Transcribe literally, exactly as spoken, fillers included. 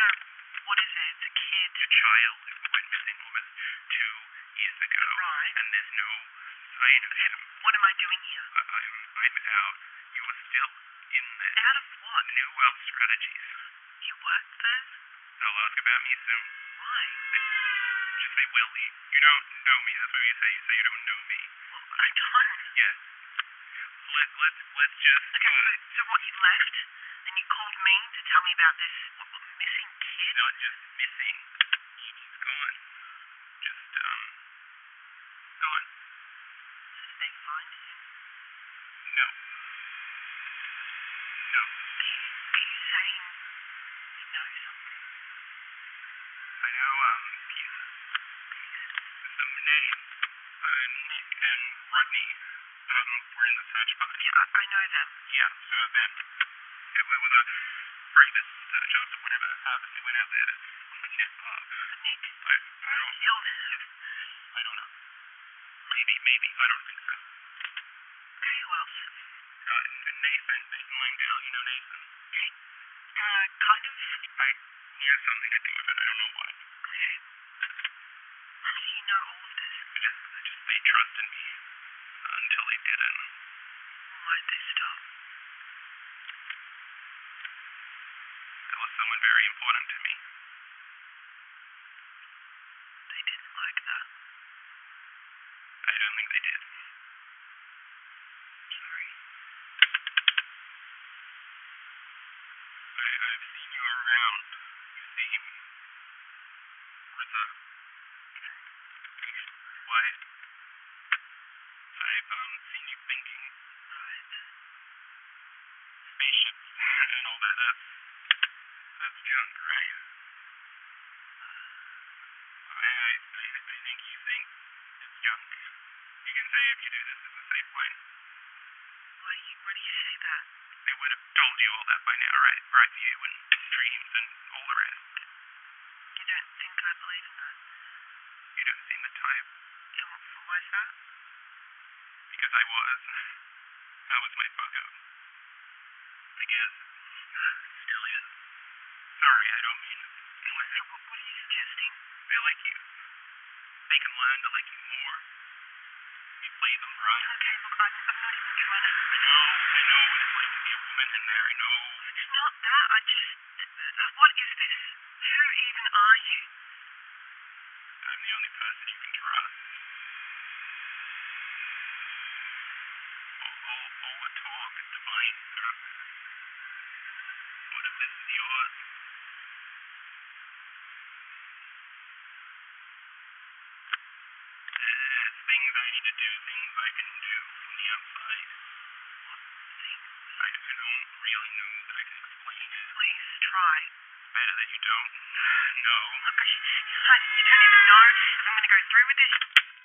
what is it? It's a kid. A child who went missing almost two years ago. Right. And there's no sign of him. What am I doing here? I, I'm, I'm out. You are still in there. Out of what? New Wealth Strategies. You work there? They'll ask about me soon. Why? Just say Willie. You don't know me. That's what you say. You say you don't know me. Well, I don't. Yeah. Let, let's, let's just... Okay, uh, so, so what, you left? And you called me to tell me about this what, what, missing kid? Not just missing. He's gone. Just, um... gone. So did they find him? No. No. Are you, are you saying you know something? I know, um, pieces. Some names. Uh, Nick and Rodney, um, were in the search party. Yeah, I, I know them. Yeah, so then, it, it was a private search after whatever happened. We went out there to clean it up. But Nick, I, I don't, killed him. I don't know. Maybe, maybe, I don't think so. Okay, who else? Uh, Nathan, Nathan Langdale, you know Nathan? Uh, kind of. I, he has something to do with it, I don't know why. Okay. How do you know all of this? I just, I just, they trusted me, uh, until they didn't. Why'd they stop? That was someone very important to me. They didn't like that. I don't think they did. Sorry. I, I've seen you around. You seem reserved. Quiet. I've, um, seen you thinking. Right. Spaceships and all that. That's, that's junk, right? I, I, I, I think you think it's junk. You can say if you do this, it's a safe line. Why do you, why do you say that? They would have told you all that by now, right? Right view and streams and all the rest. You don't think I believe in that? You don't seem the type. Yeah, wh- why's that? Because I was. That was my fuck up. I guess. Still is. Sorry, I don't mean it. So what, what are you suggesting? They like you. They can learn to like you more. You play them right. Okay, look, I'm, I'm not even trying to... I know, I know what it's like to be a woman in there. I know. It's not that, I just... Uh, what is this? Who even are you? I'm the only person you can trust. All, all, all the talk is divine purpose. What if this is yours? There's things I need to do, things I can do from the outside. What thing? I, I don't really know that I can explain it. Please, try. It's better that you don't know. Look, I, I, you don't even know if I'm going to go through with this.